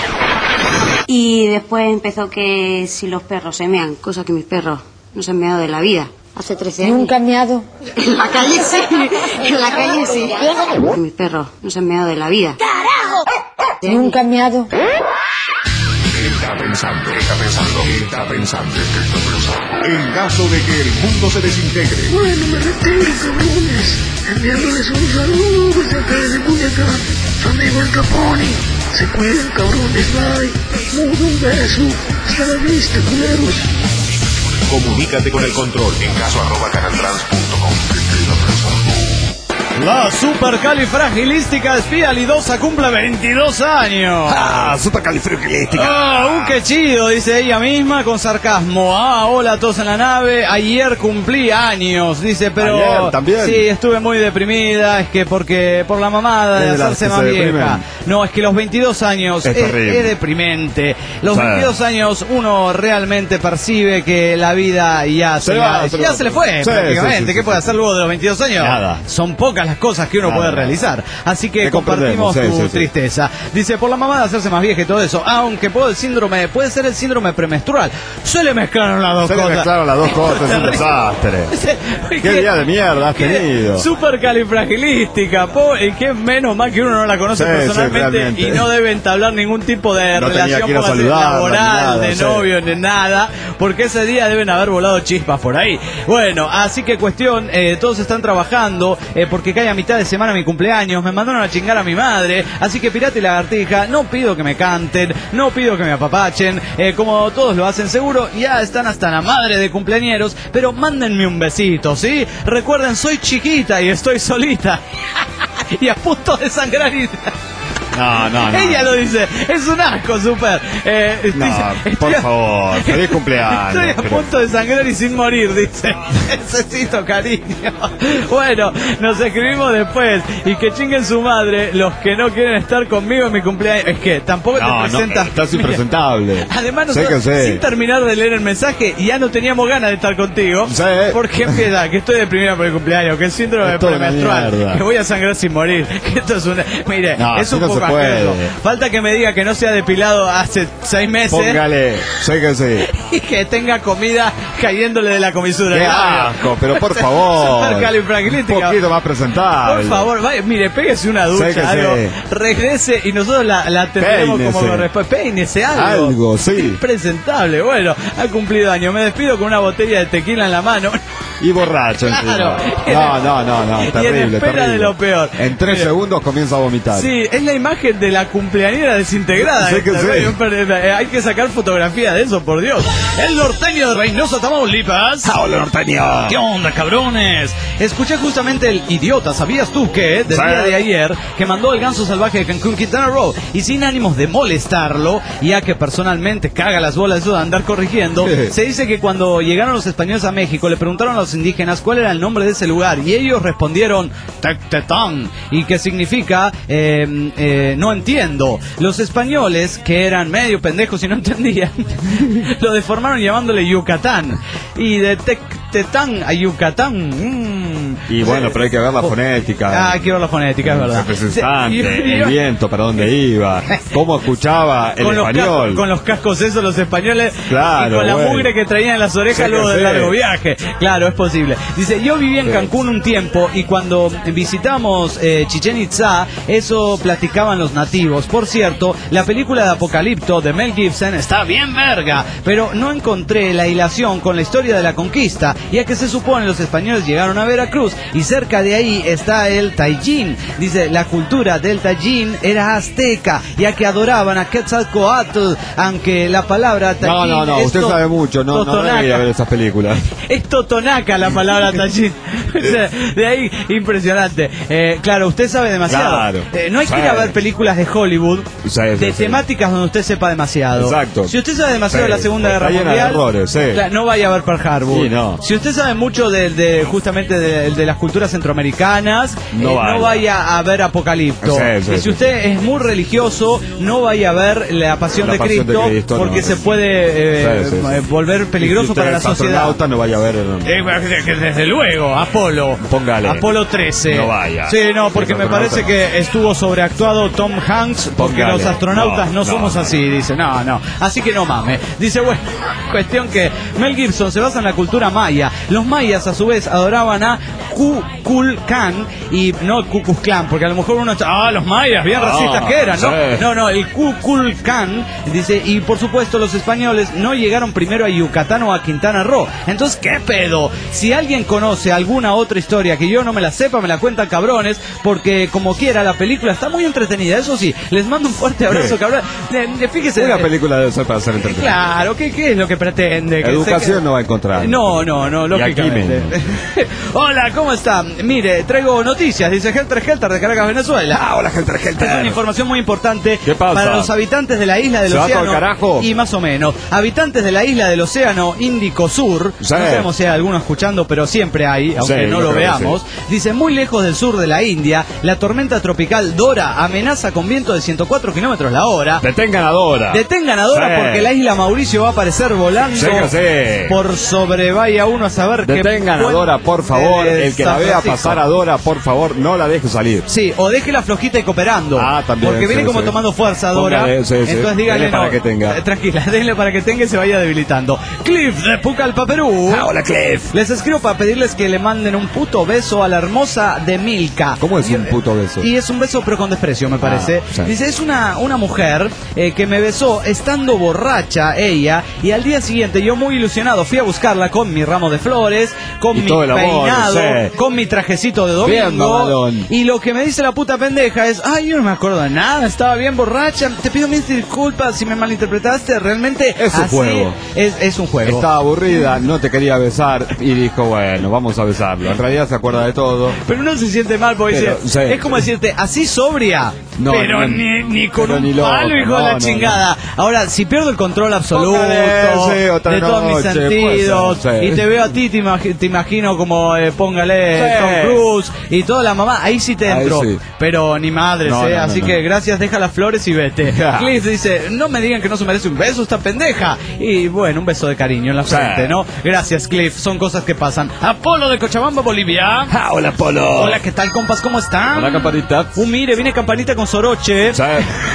Y después empezó que si los perros se mean, cosa que mis perros no se han meado de la vida. Hace trece años. ¿Nunca han meado? En la calle sí, en la calle sí. Que mis perros no se han meado de la vida. ¡Carajo! ¿Nunca han meado? Está pensando, está pensando, está pensando, está pensando. En caso de que el mundo se desintegre. Bueno, me retiro, cabrones. Enviándoles un saludo desde acá de Culiacán. Su amigo el Caponi. Se cuidan, cabrones, bye. Mudo un beso. Hasta la vista, culeros. Comunícate con el control en caso arroba canaltrans punto com. La supercalifragilística espialidosa cumple veintidós años. Ah, supercalifragilística. Ah, uh, qué chido, dice ella misma con sarcasmo. Ah, hola a todos en la nave. Ayer cumplí años, dice, pero... Ayer también. Sí, estuve muy deprimida, es que porque por la mamada de Es de las hacerse que más se vieja. deprimen. No, es que los veintidós años Es es, terrible. es deprimente. Los Sí. veintidós años uno realmente percibe que la vida ya se, Se la- va, se ya va. se le fue Sí, prácticamente. sí, sí, ¿Qué sí, puede sí. hacer luego de los veintidós años? Nada. Son pocas las cosas que uno Nada. puede realizar. Así que Te compartimos tu comprendemos, sí, sí, sí. tristeza. Dice, por la mamá de hacerse más vieja y todo eso, aunque puede el síndrome, puede ser el síndrome premenstrual. Se le mezclaron las dos Se le cosas. mezclaron las dos cosas, es un desastre. ¿Qué día de mierda has tenido? Supercalifragilística, po- y que menos mal que uno no la conoce Sí, personalmente sí, realmente. y no debe entablar ningún tipo de No tenía relación que ir a póngase, saludarla, laboral, ni nada, de sí. novio, ni nada, porque ese día deben haber volado chispas por ahí. Bueno, así que cuestión, eh, todos están trabajando eh, porque cae a mitad de semana mi cumpleaños, me mandaron a chingar a mi madre, así que Pirata y Lagartija, no pido que me canten, no pido que me apapachen, eh, como todos lo hacen seguro, ya están hasta la madre de cumpleañeros, pero mándenme un besito, ¿sí? Recuerden, soy chiquita y estoy solita y a punto de sangrar y... No, no, no. Ella lo dice, es un asco, super. Eh, No, dice, por estoy a- favor, feliz cumpleaños. Estoy a pero- punto de sangrar y sin morir, dice. Necesito cariño. Bueno, nos escribimos después. Y que chinguen su madre los que no quieren estar conmigo en mi cumpleaños. Es que tampoco No, te no, presentas. estás Mira, impresentable. además, Sé nosotros, que sé. sin terminar de leer el mensaje, ya no teníamos ganas de estar contigo. Sí. Porque empieza, que estoy deprimida por el cumpleaños, que el síndrome Es toda una premenstrual, mierda. que voy a sangrar sin morir. Que esto es una. Mire, No, es así un no se poco puede. asqueroso. Falta que me diga que no se ha depilado hace seis meses. Póngale, sé que sí. Y que tenga comida cayéndole de la comisura. Qué Claro. asco, pero por favor. Supercalifragilística. Un poquito más presentable. Por favor, vaya, mire, pégese una ducha, Sé que algo, sí. regrese y nosotros la, la tendremos como Peínese. corresponde. Peínese algo. Algo, sí. Impresentable. Bueno, ha cumplido años. Me despido con una botella de tequila en la mano. Y borracho Claro. encima. No, no, no, no, Y en terrible, espera terrible. de lo peor. En tres Mire. segundos comienza a vomitar. Sí, es la imagen de la cumpleañera desintegrada. Sé que Esta, sí. eh, Hay que sacar fotografía de eso, por Dios. El norteño de Reynosa, Tamaulipas. ¡Hola, norteño! ¿Qué onda, cabrones? Escuché justamente el idiota, ¿sabías tú qué? Del Sí. día de ayer, que mandó el ganso salvaje de Cancún, Quintana Roo. Y sin ánimos de molestarlo, ya que personalmente caga las bolas eso de andar corrigiendo, Sí. se dice que cuando llegaron los españoles a México, le preguntaron a los indígenas cuál era el nombre de ese lugar. Y ellos respondieron, Tectetán. Y que significa, eh, eh, no entiendo. Los españoles, que eran medio pendejos y no entendían, lo deformaron llamándole Yucatán. Y de Tectetán a Yucatán. mm. Y bueno, pero hay que ver la fonética. Ah, hay que ver la fonética, es verdad. Representante, Sí, y- y- el viento, para dónde iba, cómo escuchaba el con los español. cascos, con los cascos esos los españoles Claro, y con la güey. mugre que traían en las orejas Sí, luego que del sí. largo viaje. Claro, es posible. Dice, yo viví en Sí. Cancún un tiempo y cuando visitamos eh, Chichén Itzá, eso platicaban los nativos. Por cierto, la película de Apocalipto de Mel Gibson está bien verga, pero no encontré la hilación con la historia de la conquista, ya que se supone los españoles llegaron a Veracruz y cerca de ahí está el Tajín. Dice, la cultura del Tajín era azteca, ya que adoraban a Quetzalcoatl, aunque la palabra Tajín No, no, no, es usted to- sabe mucho, no, no totonaca. debería ver esas películas. Es totonaca la palabra Tajín. O sea, de ahí, impresionante. Eh, claro, usted sabe demasiado. Claro. Eh, no hay que Sí. ir a ver películas de Hollywood Sí, sí, de sí. temáticas donde usted sepa demasiado. Exacto. Si usted sabe demasiado Sí, de la Segunda está Guerra llena de Mundial, errores, sí. claro, no vaya a ver Pearl Harbor. Sí, no. Si usted sabe mucho de, de- justamente de, de las culturas centroamericanas, No eh, vaya. no vaya a ver Apocalipto. Sí, sí, y si sí, usted es muy religioso, no vaya a ver La Pasión, La de, Pasión de Cristo, Cristo, porque no. se puede eh, Sí, sí, sí. eh, volver peligroso Si usted para la es sociedad. astronauta, no vaya a ver. Eh, desde luego, Apolo. Póngale. Apolo trece. No vaya. Sí, no, porque Si me es parece astronauta, que estuvo sobreactuado Tom Hanks, porque Póngale. los astronautas no, No, somos no, así, dice. No, no. Así que no mames. Dice, bueno, cuestión que Mel Gibson se basa en la cultura maya. Los mayas, a su vez, adoraban a Kukulkan y no Ku Klux Klan, porque a lo mejor uno está, ah, los mayas, bien Ah, racistas que eran, ¿no? sí. No, no, el Kukulkan, dice, y por supuesto los españoles no llegaron primero a Yucatán o a Quintana Roo. Entonces, ¿qué pedo? Si alguien conoce alguna otra historia que yo no me la sepa, me la cuentan cabrones, porque como quiera, la película está muy entretenida. Eso sí, les mando un fuerte abrazo, Sí. cabrón. Eh, eh, Fíjese. Una eh, película debe ser para ser entretenida. Claro, ¿qué, qué es lo que pretende? Que Educación se- no va a encontrar. No, no, no, Y aquí lógicamente. Hola, Hola, ¿cómo está? Mire, traigo noticias, dice Helter Helter de Caracas, Venezuela. Ah, hola, Helter Helter. Es una información muy importante ¿Qué pasa? para los habitantes de la isla del ¿Se va océano. todo el carajo? Y más o menos. Habitantes de la isla del océano Índico Sur. Sí. No sabemos si hay alguno escuchando, pero siempre hay, aunque Sí, no yo lo creo que veamos. sí. Dice, muy lejos del sur de la India, la tormenta tropical Dora amenaza con viento de ciento cuatro kilómetros la hora. Detengan a Dora. Detengan a Dora Sí. porque la isla Mauricio va a aparecer volando Sí que sí. por sobre vaya uno a saber qué. Detengan a puente Dora, por favor. de El que la San vea Francisco. pasar a Dora, por favor, no la deje salir. Sí, o déjela flojita y cooperando. Ah, también, Porque viene sí, como sí. tomando fuerza Dora. Póngale, sí, sí. Entonces díganle Denle para no, que tenga. eh, Tranquila, denle para que tenga y se vaya debilitando. Cliff de Pucallpa, Perú. Ah, hola, Cliff. Les escribo para pedirles que le manden un puto beso a la hermosa de Milka. ¿Cómo es Y- un puto beso? Y es un beso pero con desprecio, me parece. Ah, sí. Dice, es una, una mujer eh, que me besó estando borracha ella, y al día siguiente yo muy ilusionado fui a buscarla con mi ramo de flores, con Y mi todo el amor, peinado, sí. con mi trajecito de Bien, domingo. mamalón. Y lo que me dice la puta pendeja es, ay, yo no me acuerdo de nada, estaba bien borracha, te pido mil disculpas si me malinterpretaste, realmente Es un así juego. Es, es un juego. Estaba aburrida, no te quería besar y dijo, bueno, vamos a besarlo. En realidad se acuerda de todo. Pero uno se siente mal porque Pero, dice, sí. es como decirte, así sobria, No, pero no, ni, ni con pero un ni loco, palo, hijo no, de la no, chingada. Ahora, si pierdo el control absoluto Póngale, sí, otra de todos mis noche, sentidos, puede ser, sí. y te veo a ti, te, imagi- te imagino como, eh, póngale, Sí. Tom Cruise, y toda la mamá, ahí sí te Ahí entro. sí. Pero ni madres, No, eh, no, no, así no. que gracias, deja las flores y vete. Ja. Cliff dice, no me digan que no se merece un beso esta pendeja. Y bueno, un beso de cariño en la Sí. frente, ¿no? Gracias, Cliff, son cosas que pasan. Apolo de Cochabamba, Bolivia. Ah, hola, Polo. Hola, ¿qué tal, compas? ¿Cómo están? Hola, campanita. Uh, mire, viene Campanita con Soroche. Sí.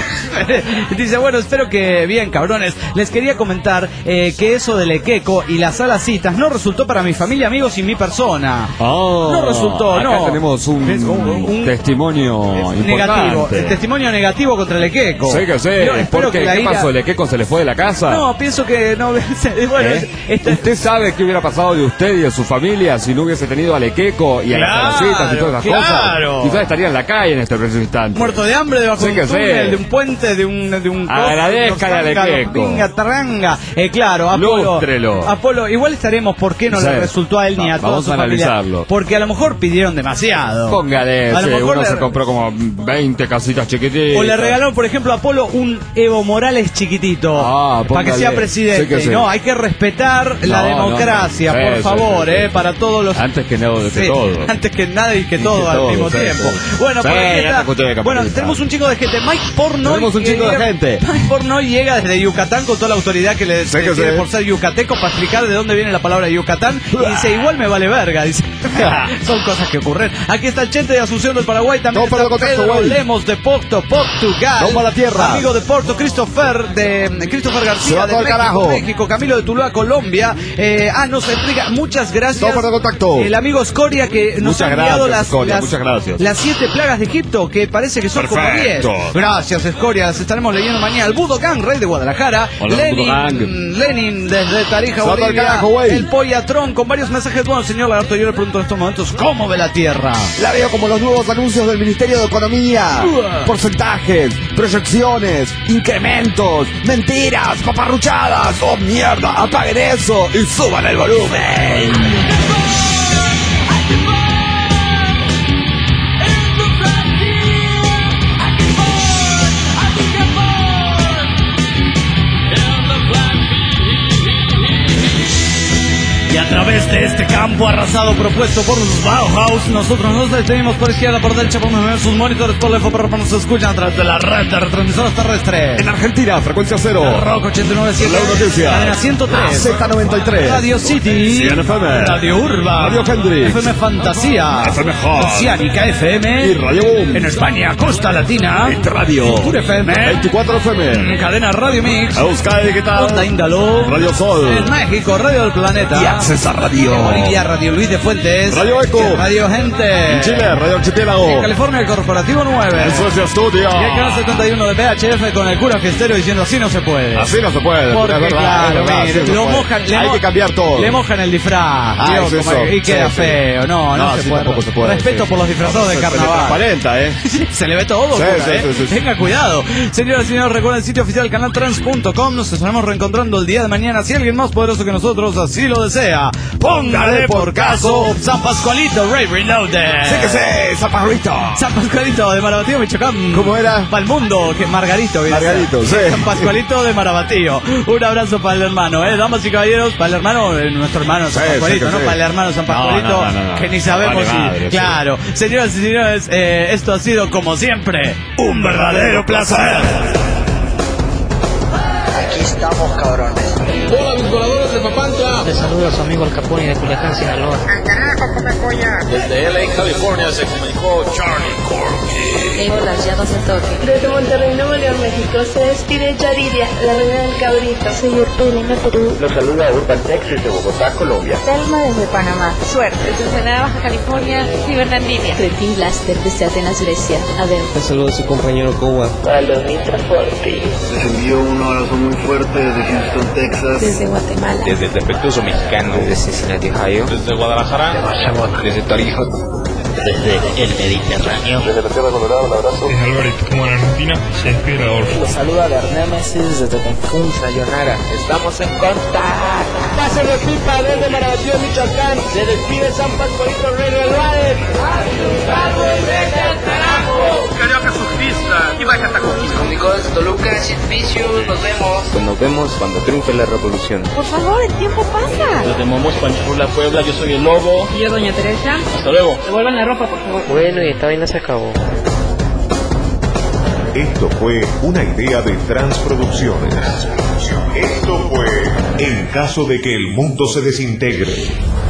Dice, bueno, espero que bien, cabrones. Les quería comentar eh, que eso del equeco y las salas citas no resultó para mi familia, amigos y mi persona. Oh, No resultó, acá no. tenemos un, Es un- un- testimonio Negativo, importante. el testimonio negativo contra el equeco. Sí que sí. Yo espero ¿Por qué? que la ¿Qué ira- pasó? ¿El Equeco se le fue de la casa? No, pienso que no. Bueno, ¿Eh? este- ¿Usted sabe qué hubiera pasado de usted y de su familia si no hubiese tenido al Equeco y a Claro, las citas y todas esas claro. cosas? Quizás estaría en la calle en este preciso instante. muerto de hambre debajo Sí de que un sí. túnel, de un puente, de un de un Agradezcale al tanga, Equeco. pinga, taranga. Eh, claro, Apolo. Lústrelo. Apolo, igual estaremos por qué no Sí. le resultó a él ni a Va- toda vamos su a familia. analizarlo. Porque a lo mejor pidieron demasiado. Póngale, A lo sí, mejor uno le- se compró como veinte casitas chiquititas. O le regalaron, por ejemplo, a Apolo un Evo Morales chiquitito. Ah, para que póngale. sea presidente. Sí que sí. No, hay que respetar la No, democracia, no, no. por Sí, favor, sí, sí, eh, sí. para todos los. Antes que nada, que Sí, todo. Antes que nada y que Y todo que al todo, mismo sí, tiempo. sí. Bueno, Sí, por aquí ya está. te escuché, Bueno, campanita. tenemos un chico de gente. Mike Pornoy. Tenemos un chico de llega- gente. Mike Pornoy llega desde Yucatán con toda la autoridad que le Sí que tiene sí. por ser yucateco para explicar de dónde viene la palabra Yucatán. Y dice, igual me vale verga. Dice, son cosas que ocurren. Aquí está el Chente de Asunción del Paraguay. También No, para está el contacto, Pedro güey. Lemos de Porto, Portugal. No para la tierra. Amigo de Porto, Christopher de Christopher Se García va de todo el México, carajo. México. Camilo de Tuluá, Colombia. Eh, ah, nos explica. Muchas gracias. No para el contacto. El amigo Scoria que nos Muchas ha enviado gracias, las, Scoria, las, muchas gracias. las siete plagas de Egipto, que parece que son Perfecto. como diez. Gracias, Scoria. Las estaremos leyendo mañana. El Budokan, rey de Guadalajara. Hola, Lenin, Budokan. Lenin desde Tarija, Se va todo el Bolivia. carajo, güey. El Pollatrón con varios mensajes. Bueno, señor Lagarto, yo le pregunto en estos momentos, ¿cómo ve la Tierra? La veo como los nuevos anuncios del Ministerio de Economía. Uah. Porcentajes, proyecciones, incrementos, mentiras, paparruchadas. ¡Oh, mierda! ¡Apaguen eso y suban el volumen! Y a través de este campo arrasado propuesto por los Bauhaus, nosotros nos detenemos por izquierda, por derecha, por mover sus monitores, por lejos, por nos escuchan a través de la red de retransmisoras terrestres. En Argentina, frecuencia cero. Rock ochenta y nueve punto siete, La noticia. Cadena ciento tres, Z noventa y tres. Radio City, cien F M. Radio Urba, Radio Hendrix. F M Fantasía, F M Hot. Oceánica F M, Y Radio Boom. en España, Costa Latina, Hit Radio. Future F M, veinticuatro F M. Cadena Radio Mix, Euskadi Digital. Onda Índalo, Radio Sol. en México, Radio del Planeta, Y Accesa Radio. en Bolivia, Radio Luis de Fuentes, Radio Eco. Radio Gente, En Chile, Radio Archipiélago. en California, el Corporativo nueve, En Suecia Studio. y el canal setenta y uno de P H F con el cura fiestero diciendo así no se puede. Así no se puede. Porque es verdad, claro, es verdad, mire, sí se lo puede. mojan, le Hay mo- que cambiar todo. Le mojan el disfraz, Ah, tío, es como- eso. y queda Sí, sí. feo, no, no, No, se, sí, puede. tampoco se puede, Respeto sí. por los disfrazados de Se- se le carnaval. transparenta, ¿eh? Se le ve todo, Sí, cura, sí, ¿eh? sí, sí, sí. Tenga cuidado. Señoras y señores, recuerden el sitio oficial canal trans punto com. Nos estaremos reencontrando el día de mañana si alguien más poderoso que nosotros así lo desea. Póngale por caso. San Pascualito, Ray Reloaded. Sí que sí, San Pascualito. San Pascualito de Marabatío, Michoacán. ¿Cómo era? Para el mundo, que Margarito. Margarito, sí. San Pascualito de Marabatío. Un abrazo para el hermano, ¿eh? Damas y caballeros, para el hermano, eh, nuestro hermano San Sí, Pascualito, sí, ¿no? sí. Para el hermano San Pascualito, No, no, no, no, no. que ni sabemos Vale si... madre, sí. Claro. Señoras y señores, eh, esto ha sido, como siempre, un verdadero placer. Aquí estamos, cabrones. Hola, mis voladores de Papantla. Te saluda a su amigo el Capone de Culiacán, Sinaloa. Desde L A, California, se comunicó Charlie Corky. Hola, llamo a toque. Desde Monterrey, Nuevo León, México, se despide Yaridia, la reina del cabrito. Soy Urpelina, Perú. Los saluda Urban Texas de Bogotá, Colombia. Selma desde Panamá. Suerte. Desde Ensenada, Baja California y Bernardina. Cretín Blaster desde Atenas, Grecia. Adel. Te saluda a su compañero Cowa. Palomita Forti. Les envío un abrazo muy fuerte desde Houston, Texas. Desde Guatemala. Desde el defectuoso mexicano. Desde Cincinnati, Ohio. Desde Guadalajara. Desde Tarija. Desde el Mediterráneo. Desde la Tierra Colorada, un abrazo. Desde Alvarito, como en Argentina, se despide Adolfo. Los saluda Bernémesis desde Cancún, Sayonara. Estamos en contacto. Pásale pipa desde Marabatío, Michoacán. Se despide San Pascualito, Rey Reloaded. Carioca surfista y baja tacoquista. Comunicó desde Toluca, Sulpicio, nos vemos. Pues nos vemos cuando triunfe la revolución. Por favor, el tiempo pasa. Desde Momos, Panchurla, Puebla, yo soy el Lobo. Y yo, doña Teresa. Hasta luego. Devuelvan la ropa, por favor. Bueno, y esta vaina se acabó. Esto fue una idea de Transproducciones. Esto fue En caso de que el mundo se desintegre.